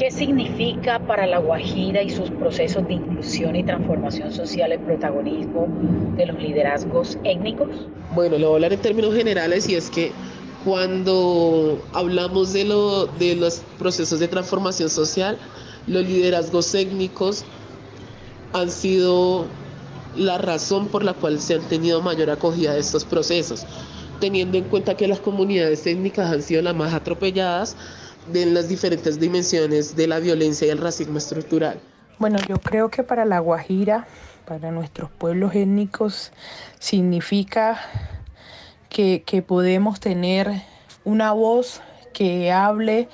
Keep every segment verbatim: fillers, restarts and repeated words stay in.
¿Qué significa para La Guajira y sus procesos de inclusión y transformación social el protagonismo de los liderazgos étnicos? Bueno, lo voy a hablar en términos generales y es que cuando hablamos de, lo, de los procesos de transformación social, los liderazgos étnicos han sido la razón por la cual se han tenido mayor acogida de estos procesos, teniendo en cuenta que las comunidades étnicas han sido las más atropelladas de las diferentes dimensiones de la violencia y el racismo estructural. Bueno, yo creo que para La Guajira, para nuestros pueblos étnicos, significa que, que podemos tener una voz que hable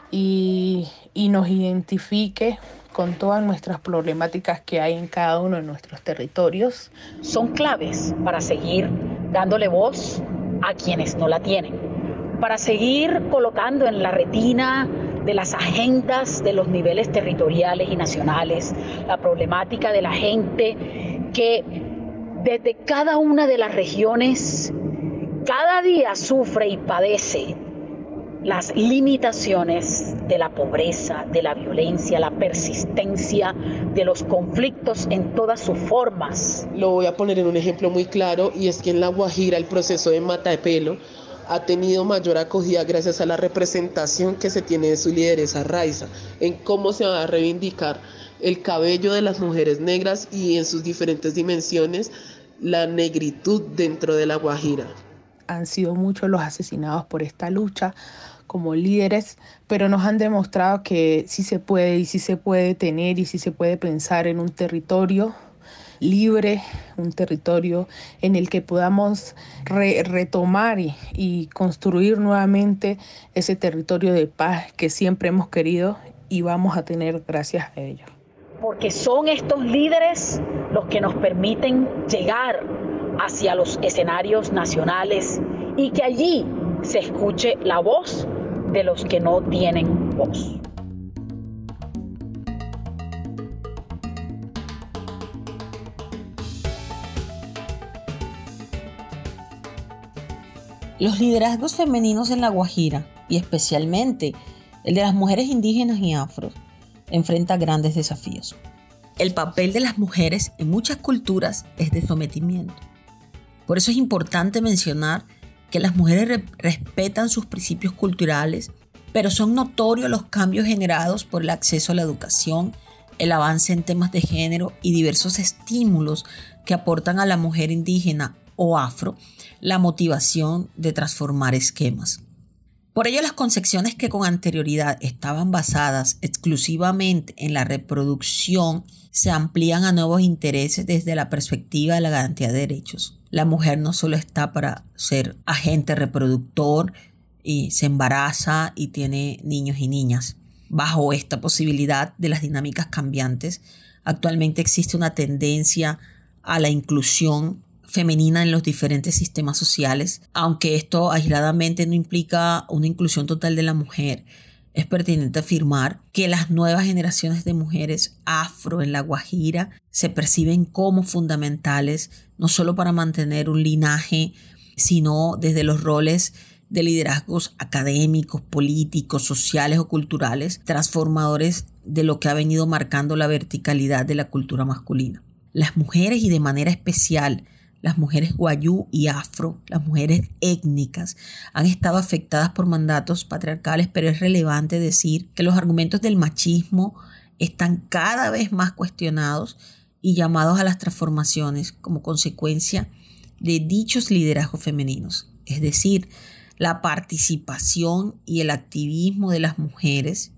y, y nos identifique con todas nuestras problemáticas que hay en cada uno de nuestros territorios. Son claves para seguir dándole voz a quienes no la tienen, para seguir colocando en la retina de las agendas de los niveles territoriales y nacionales la problemática de la gente que desde cada una de las regiones cada día sufre y padece las limitaciones de la pobreza, de la violencia, la persistencia de los conflictos en todas sus formas. Lo voy a poner en un ejemplo muy claro, y es que en La Guajira el proceso de Mata de Pelo ha tenido mayor acogida gracias a la representación que se tiene de su lideresa Raiza, en cómo se va a reivindicar el cabello de las mujeres negras y en sus diferentes dimensiones la negritud dentro de La Guajira. Han sido muchos los asesinados por esta lucha como líderes, pero nos han demostrado que sí se puede y sí se puede tener y sí se puede pensar en un territorio libre, un territorio en el que podamos re- retomar y, y construir nuevamente ese territorio de paz que siempre hemos querido y vamos a tener gracias a ellos. Porque son estos líderes los que nos permiten llegar hacia los escenarios nacionales y que allí se escuche la voz de los que no tienen voz. Los liderazgos femeninos en La Guajira, y especialmente el de las mujeres indígenas y afro, enfrenta grandes desafíos. El papel de las mujeres en muchas culturas es de sometimiento. Por eso es importante mencionar que las mujeres re- respetan sus principios culturales, pero son notorios los cambios generados por el acceso a la educación, el avance en temas de género y diversos estímulos que aportan a la mujer indígena o afro la motivación de transformar esquemas. Por ello, las concepciones que con anterioridad estaban basadas exclusivamente en la reproducción se amplían a nuevos intereses desde la perspectiva de la garantía de derechos. La mujer no solo está para ser agente reproductor y se embaraza y tiene niños y niñas. Bajo esta posibilidad de las dinámicas cambiantes, actualmente existe una tendencia a la inclusión femenina en los diferentes sistemas sociales, aunque esto aisladamente no implica una inclusión total de la mujer. Es pertinente afirmar que las nuevas generaciones de mujeres afro en La Guajira se perciben como fundamentales, no solo para mantener un linaje, sino desde los roles de liderazgos académicos, políticos, sociales o culturales, transformadores de lo que ha venido marcando la verticalidad de la cultura masculina. Las mujeres, y de manera especial las mujeres guayú y afro, las mujeres étnicas, han estado afectadas por mandatos patriarcales, pero es relevante decir que los argumentos del machismo están cada vez más cuestionados y llamados a las transformaciones como consecuencia de dichos liderazgos femeninos. Es decir, la participación y el activismo de las mujeres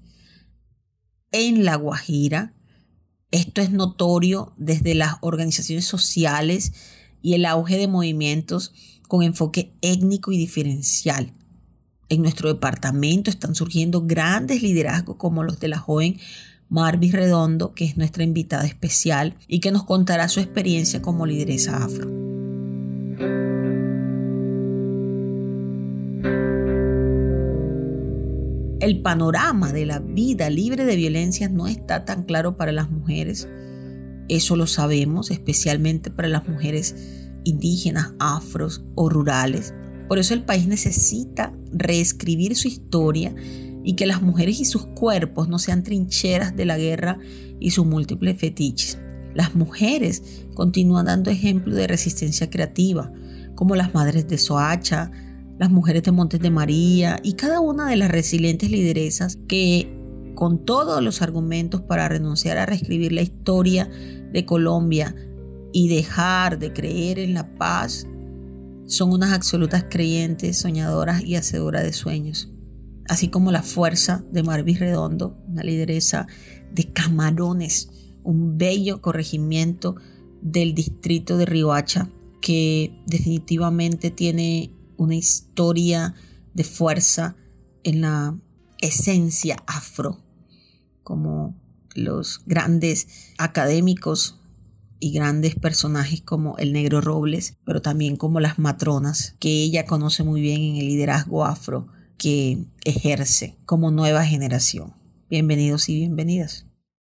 en La Guajira. Esto es notorio desde las organizaciones sociales y el auge de movimientos con enfoque étnico y diferencial. En nuestro departamento están surgiendo grandes liderazgos como los de la joven Marvis Redondo, que es nuestra invitada especial y que nos contará su experiencia como lideresa afro. El panorama de la vida libre de violencias no está tan claro para las mujeres. Eso lo sabemos, especialmente para las mujeres indígenas, afros o rurales. Por eso el país necesita reescribir su historia y que las mujeres y sus cuerpos no sean trincheras de la guerra y sus múltiples fetiches. Las mujeres continúan dando ejemplo de resistencia creativa, como las madres de Soacha, las mujeres de Montes de María y cada una de las resilientes lideresas que, con todos los argumentos para renunciar a reescribir la historia de Colombia y dejar de creer en la paz, son unas absolutas creyentes, soñadoras y hacedoras de sueños. Así como la fuerza de Marvis Redondo, una lideresa de Camarones, un bello corregimiento del distrito de Riohacha, que definitivamente tiene una historia de fuerza en la esencia afro, como los grandes académicos y grandes personajes como el Negro Robles, pero también como las matronas, que ella conoce muy bien en el liderazgo afro que ejerce como nueva generación. Bienvenidos y bienvenidas.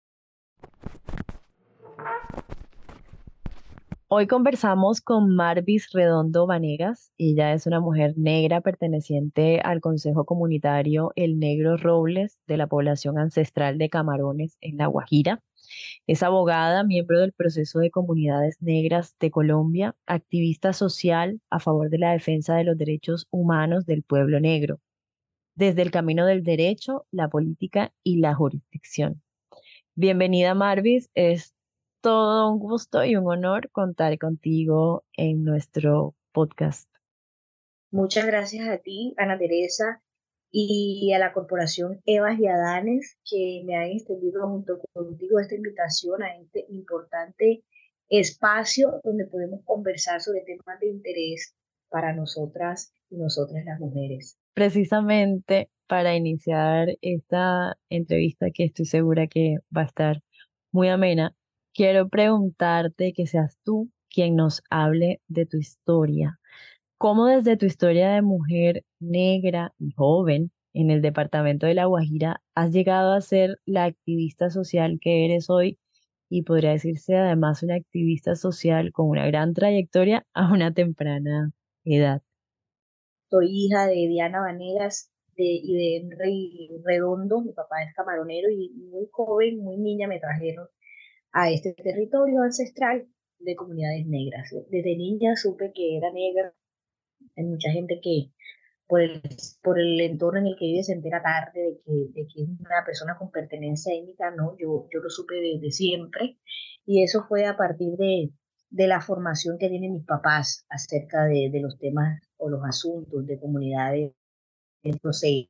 Hoy conversamos con Marvis Redondo Vanegas. Ella es una mujer negra perteneciente al Consejo Comunitario El Negro Robles de la población ancestral de Camarones en La Guajira. Es abogada, miembro del Proceso de Comunidades Negras de Colombia, activista social a favor de la defensa de los derechos humanos del pueblo negro, desde el camino del derecho, la política y la jurisdicción. Bienvenida, Marvis. Es todo un gusto y un honor contar contigo en nuestro podcast. Muchas gracias a ti, Ana Teresa, y a la Corporación Evas y Adanes, que me han extendido junto contigo esta invitación a este importante espacio donde podemos conversar sobre temas de interés para nosotras y nosotras las mujeres. Precisamente para iniciar esta entrevista, que estoy segura que va a estar muy amena, quiero preguntarte que seas tú quien nos hable de tu historia. ¿Cómo desde tu historia de mujer negra y joven en el departamento de La Guajira has llegado a ser la activista social que eres hoy? Y podría decirse además una activista social con una gran trayectoria a una temprana edad. Soy hija de Diana Vanegas de, y de Henry Redondo. Mi papá es camaronero y muy joven, muy niña me trajeron a este territorio ancestral de comunidades negras. Desde niña supe que era negra. Hay mucha gente que por el, por el entorno en el que vive se entera tarde de que, de que es una persona con pertenencia étnica. No, yo, yo lo supe desde siempre, y eso fue a partir de, de la formación que tienen mis papás acerca de, de los temas o los asuntos de comunidades. Entonces,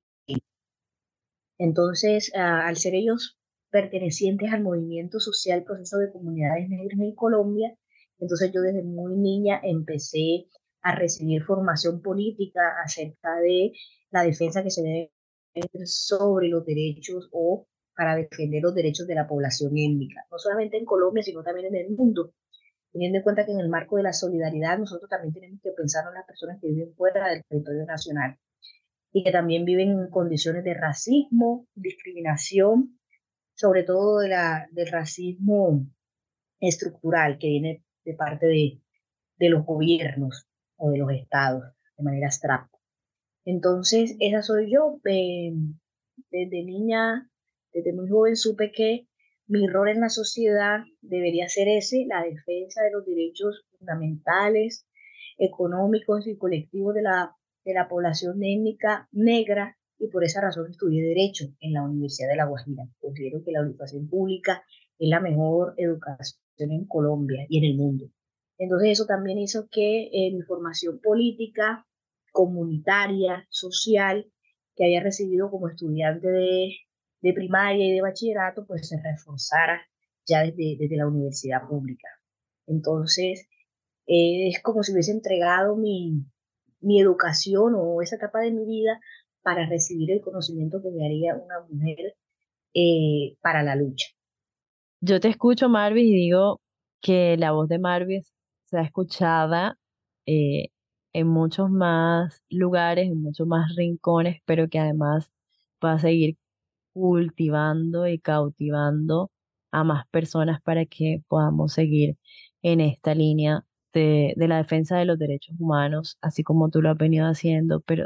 entonces a, al ser ellos pertenecientes al movimiento social Proceso de Comunidades Negras en Colombia, entonces yo desde muy niña empecé a recibir formación política acerca de la defensa que se debe hacer sobre los derechos o para defender los derechos de la población étnica, no solamente en Colombia, sino también en el mundo, teniendo en cuenta que en el marco de la solidaridad nosotros también tenemos que pensar en las personas que viven fuera del territorio nacional y que también viven en condiciones de racismo, discriminación, sobre todo de la, del racismo estructural que viene de parte de, de los gobiernos o de los estados de manera abstracta. Entonces, esa soy yo. Eh, desde niña, desde muy joven, supe que mi rol en la sociedad debería ser ese, la defensa de los derechos fundamentales, económicos y colectivos de la, de la población étnica negra, y por esa razón estudié Derecho en la Universidad de La Guajira. Considero que la educación pública es la mejor educación en Colombia y en el mundo. Entonces eso también hizo que eh, mi formación política, comunitaria, social, que había recibido como estudiante de, de primaria y de bachillerato, pues se reforzara ya desde, desde la universidad pública. Entonces eh, es como si hubiese entregado mi, mi educación o esa etapa de mi vida para recibir el conocimiento que me haría una mujer eh, para la lucha. Yo te escucho, Marvis, y digo que la voz de Marvis sea escuchada eh, en muchos más lugares, en muchos más rincones, pero que además va a seguir cultivando y cautivando a más personas para que podamos seguir en esta línea de, de la defensa de los derechos humanos, así como tú lo has venido haciendo, pero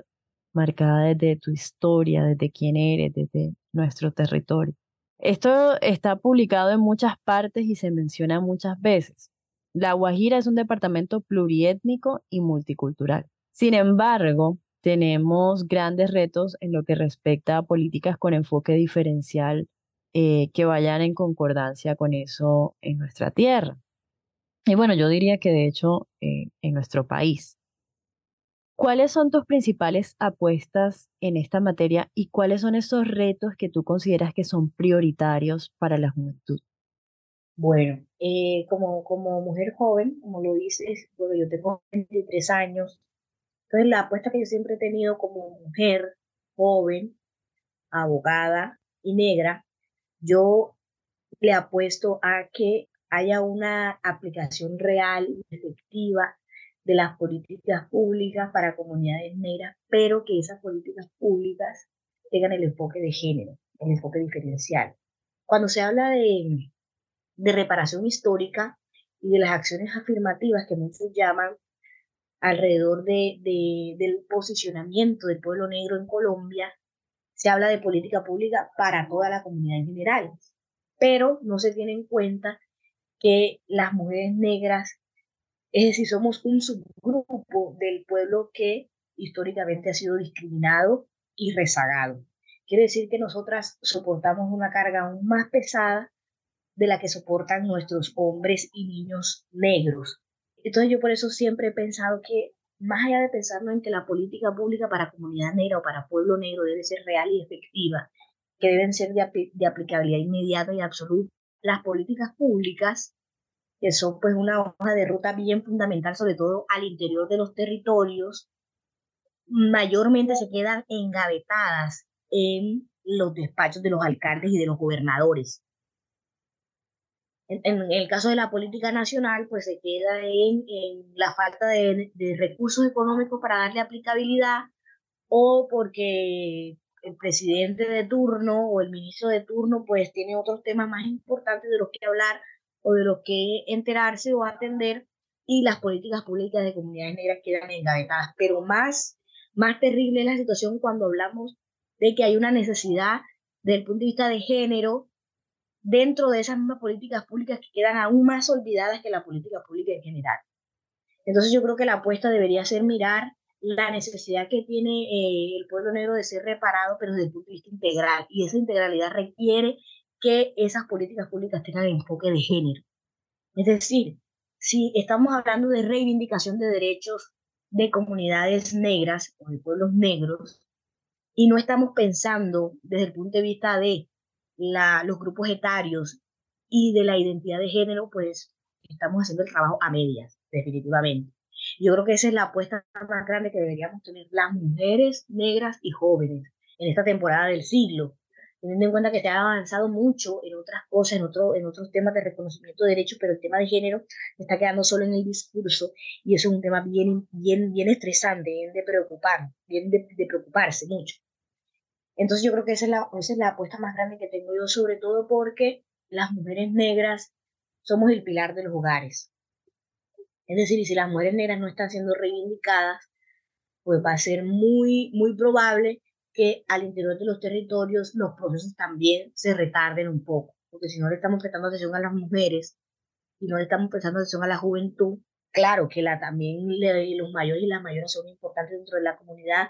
marcada desde tu historia, desde quién eres, desde nuestro territorio. Esto está publicado en muchas partes y se menciona muchas veces. La Guajira es un departamento pluriétnico y multicultural. Sin embargo, tenemos grandes retos en lo que respecta a políticas con enfoque diferencial eh, que vayan en concordancia con eso en nuestra tierra. Y bueno, yo diría que de hecho eh, en nuestro país. ¿Cuáles son tus principales apuestas en esta materia y cuáles son esos retos que tú consideras que son prioritarios para la juventud? Bueno, eh, como, como mujer joven, como lo dices, bueno, yo tengo veintitrés años, entonces la apuesta que yo siempre he tenido como mujer joven, abogada y negra, yo le apuesto a que haya una aplicación real y efectiva de las políticas públicas para comunidades negras, pero que esas políticas públicas tengan el enfoque de género, el enfoque diferencial. Cuando se habla de, de reparación histórica y de las acciones afirmativas que muchos llaman alrededor de, de, del posicionamiento del pueblo negro en Colombia, se habla de política pública para toda la comunidad en general, pero no se tiene en cuenta que las mujeres negras, es decir, somos un subgrupo del pueblo que históricamente ha sido discriminado y rezagado. Quiere decir que nosotras soportamos una carga aún más pesada de la que soportan nuestros hombres y niños negros. Entonces yo por eso siempre he pensado que más allá de pensarnos en que la política pública para comunidad negra o para pueblo negro debe ser real y efectiva, que deben ser de, de aplicabilidad inmediata y absoluta, las políticas públicas, que son pues una hoja de ruta bien fundamental, sobre todo al interior de los territorios, mayormente se quedan engavetadas en los despachos de los alcaldes y de los gobernadores. En, en el caso de la política nacional, pues se queda en, en la falta de, de recursos económicos para darle aplicabilidad, o porque el presidente de turno o el ministro de turno pues tiene otros temas más importantes de los que hablar o de los que enterarse o atender, y las políticas públicas de comunidades negras quedan engavetadas. Pero más, más terrible es la situación cuando hablamos de que hay una necesidad desde el punto de vista de género dentro de esas mismas políticas públicas que quedan aún más olvidadas que la política pública en general. Entonces yo creo que la apuesta debería ser mirar la necesidad que tiene eh, el pueblo negro de ser reparado, pero desde el punto de vista integral. Y esa integralidad requiere que esas políticas públicas tengan enfoque de género. Es decir, si estamos hablando de reivindicación de derechos de comunidades negras o de pueblos negros, y no estamos pensando desde el punto de vista de la, los grupos etarios y de la identidad de género, pues estamos haciendo el trabajo a medias, definitivamente. Yo creo que esa es la apuesta más grande que deberíamos tener las mujeres negras y jóvenes en esta temporada del siglo, teniendo en cuenta que se ha avanzado mucho en otras cosas, en, otro, en otros temas de reconocimiento de derechos, pero el tema de género está quedando solo en el discurso, y eso es un tema bien, bien, bien estresante, bien de preocupar, bien de, de preocuparse mucho. Entonces yo creo que esa es, la, esa es la apuesta más grande que tengo yo, sobre todo porque las mujeres negras somos el pilar de los hogares. Es decir, y si las mujeres negras no están siendo reivindicadas, pues va a ser muy, muy probable que al interior de los territorios los procesos también se retarden un poco. Porque si no le estamos prestando atención a las mujeres y no le estamos prestando atención a la juventud, claro que la, también le, los mayores y las mayores son importantes dentro de la comunidad,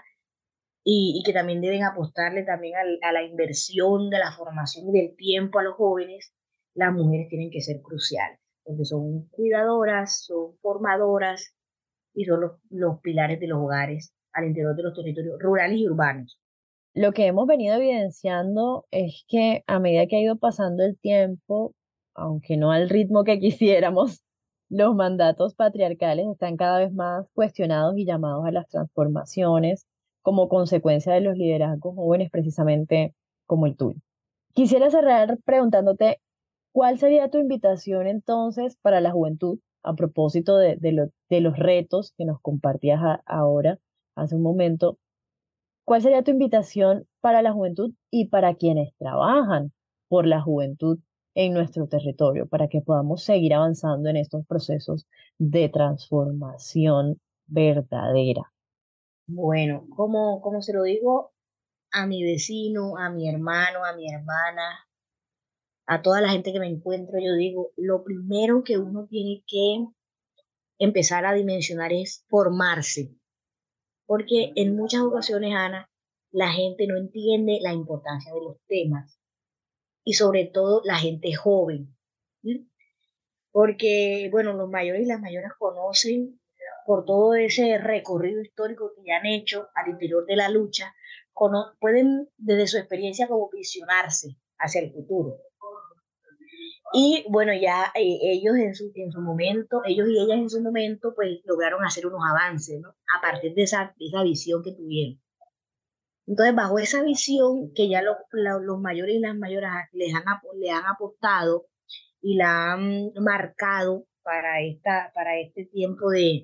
y, y que también deben apostarle también al, a la inversión de la formación y del tiempo a los jóvenes. Las mujeres tienen que ser cruciales, porque son cuidadoras, son formadoras y son los, los pilares de los hogares al interior de los territorios rurales y urbanos. Lo que hemos venido evidenciando es que a medida que ha ido pasando el tiempo, aunque no al ritmo que quisiéramos, los mandatos patriarcales están cada vez más cuestionados y llamados a las transformaciones como consecuencia de los liderazgos jóvenes, precisamente como el tuyo. Quisiera cerrar preguntándote, ¿cuál sería tu invitación entonces para la juventud a propósito de, de, lo- de los retos que nos compartías a- ahora, hace un momento? ¿Cuál sería tu invitación para la juventud y para quienes trabajan por la juventud en nuestro territorio, para que podamos seguir avanzando en estos procesos de transformación verdadera? Bueno, como, como se lo digo a mi vecino, a mi hermano, a mi hermana, a toda la gente que me encuentro, yo digo, lo primero que uno tiene que empezar a dimensionar es formarse, porque en muchas ocasiones, Ana, la gente no entiende la importancia de los temas y sobre todo la gente joven, ¿sí? Porque, bueno, los mayores y las mayores conocen por todo ese recorrido histórico que ya han hecho al interior de la lucha, cono- pueden desde su experiencia como visionarse hacia el futuro. Y bueno, ya eh, ellos en su, en su momento, ellos y ellas en su momento, pues lograron hacer unos avances, ¿no? A partir de esa, de esa visión que tuvieron. Entonces, bajo esa visión que ya lo- la- los mayores y las mayores les han, ap- le han apostado y la han marcado para, esta, para este tiempo de,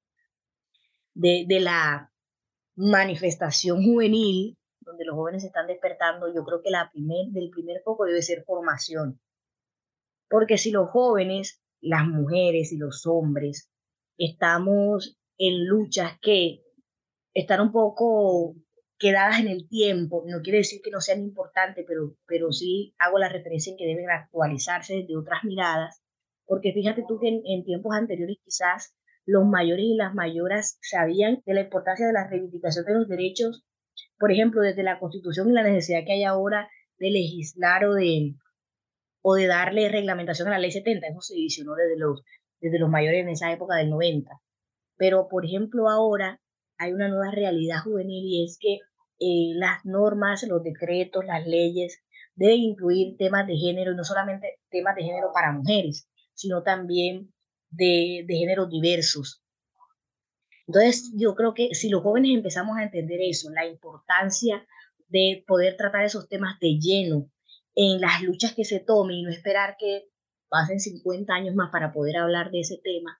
de, de la manifestación juvenil, donde los jóvenes se están despertando, yo creo que la primer, del primer foco debe ser formación. Porque si los jóvenes, las mujeres y los hombres estamos en luchas que están un poco quedadas en el tiempo, no quiere decir que no sean importantes, pero, pero sí hago la referencia en que deben actualizarse desde otras miradas, porque fíjate tú que en, en tiempos anteriores quizás los mayores y las mayoras sabían de la importancia de la reivindicación de los derechos, por ejemplo, desde la Constitución y la necesidad que hay ahora de legislar o de, o de darle reglamentación a la ley setenta, eso se visionó desde los, desde los mayores en esa época del noventa. Pero, por ejemplo, ahora hay una nueva realidad juvenil y es que eh, las normas, los decretos, las leyes deben incluir temas de género y no solamente temas de género para mujeres, sino también de, de géneros diversos. Entonces, yo creo que si los jóvenes empezamos a entender eso, la importancia de poder tratar esos temas de lleno en las luchas que se tomen y no esperar que pasen cincuenta años más para poder hablar de ese tema,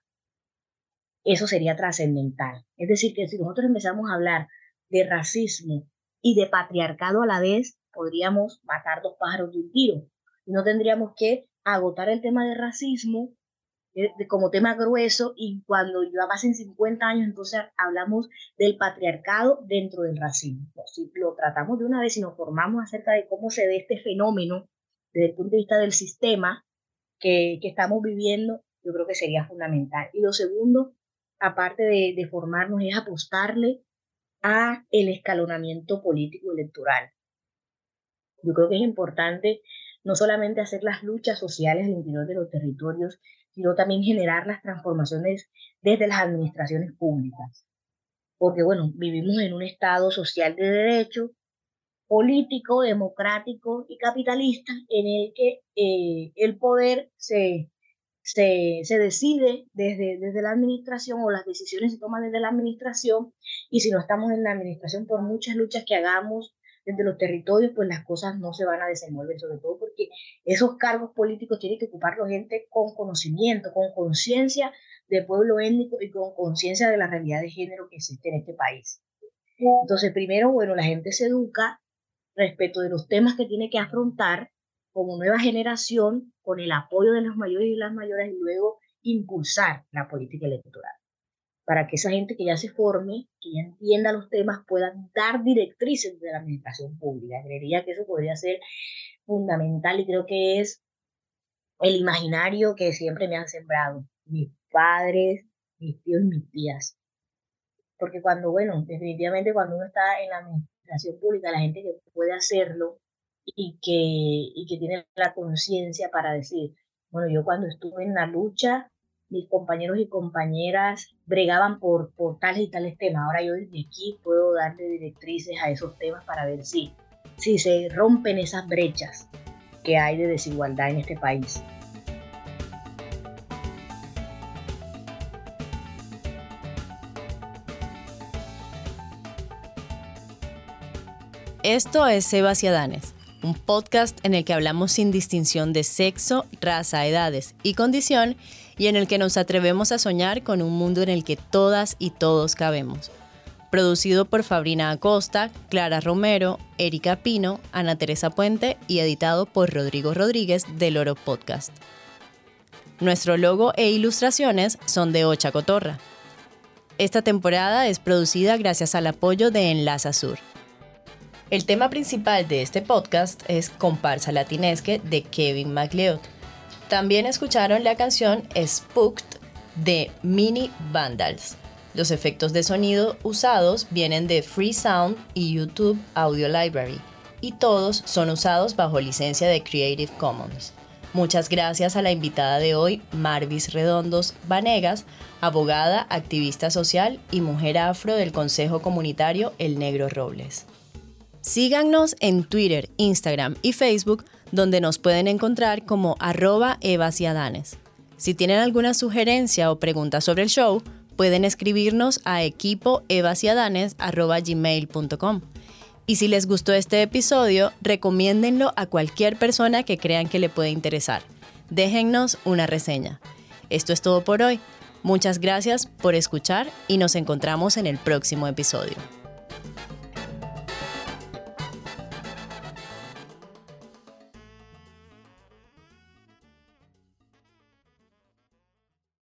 eso sería trascendental. Es decir, que si nosotros empezamos a hablar de racismo y de patriarcado a la vez, podríamos matar dos pájaros de un tiro. Y no tendríamos que agotar el tema de racismo de, de, como tema grueso y cuando ya pasen cincuenta años, entonces hablamos del patriarcado dentro del racismo. Si lo tratamos de una vez y nos formamos acerca de cómo se ve este fenómeno desde el punto de vista del sistema que, que estamos viviendo, yo creo que sería fundamental. Y lo segundo, aparte de, de formarnos, es apostarle a el escalonamiento político electoral. Yo creo que es importante no solamente hacer las luchas sociales al interior de los territorios, sino también generar las transformaciones desde las administraciones públicas. Porque, bueno, vivimos en un Estado social de derecho, político, democrático y capitalista, en el que eh, el poder se, se, se decide desde, desde la administración o las decisiones se toman desde la administración y si no estamos en la administración por muchas luchas que hagamos desde los territorios, pues las cosas no se van a desenvolver, sobre todo porque esos cargos políticos tienen que ocuparlos gente con conocimiento, con conciencia de pueblo étnico y con conciencia de la realidad de género que existe en este país. Entonces, primero, bueno, la gente se educa respecto de los temas que tiene que afrontar como nueva generación con el apoyo de los mayores y las mayores y luego impulsar la política electoral para que esa gente que ya se forme, que ya entienda los temas, pueda dar directrices de la administración pública. Creería que eso podría ser fundamental y creo que es el imaginario que siempre me han sembrado mis padres, mis tíos y mis tías. Porque cuando, bueno, definitivamente cuando uno está en la administración pública, la gente que puede hacerlo y que, y que tiene la conciencia para decir, bueno, yo cuando estuve en la lucha, mis compañeros y compañeras bregaban por, por tales y tales temas. Ahora yo desde aquí puedo darle directrices a esos temas para ver si, si se rompen esas brechas que hay de desigualdad en este país. Esto es Sebas y Adanes, un podcast en el que hablamos sin distinción de sexo, raza, edades y condición y en el que nos atrevemos a soñar con un mundo en el que todas y todos cabemos. Producido por Fabrina Acosta, Clara Romero, Erika Pino, Ana Teresa Puente y editado por Rodrigo Rodríguez del Oro Podcast. Nuestro logo e ilustraciones son de Ocha Cotorra. Esta temporada es producida gracias al apoyo de Enlaza Sur. El tema principal de este podcast es Comparsa Latinesque de Kevin MacLeod. También escucharon la canción Spooked de Mini Vandals. Los efectos de sonido usados vienen de Free Sound y YouTube Audio Library, y todos son usados bajo licencia de Creative Commons. Muchas gracias a la invitada de hoy, Marvis Redondos Vanegas, abogada, activista social y mujer afro del Consejo Comunitario El Negro Robles. Síganos en Twitter, Instagram y Facebook, donde nos pueden encontrar como arroba Evas y Adanes. Si tienen alguna sugerencia o pregunta sobre el show, pueden escribirnos a equipo evasiadanes arroba gmail punto com. Y si les gustó este episodio, recomiéndenlo a cualquier persona que crean que le puede interesar. Déjennos una reseña. Esto es todo por hoy. Muchas gracias por escuchar y nos encontramos en el próximo episodio.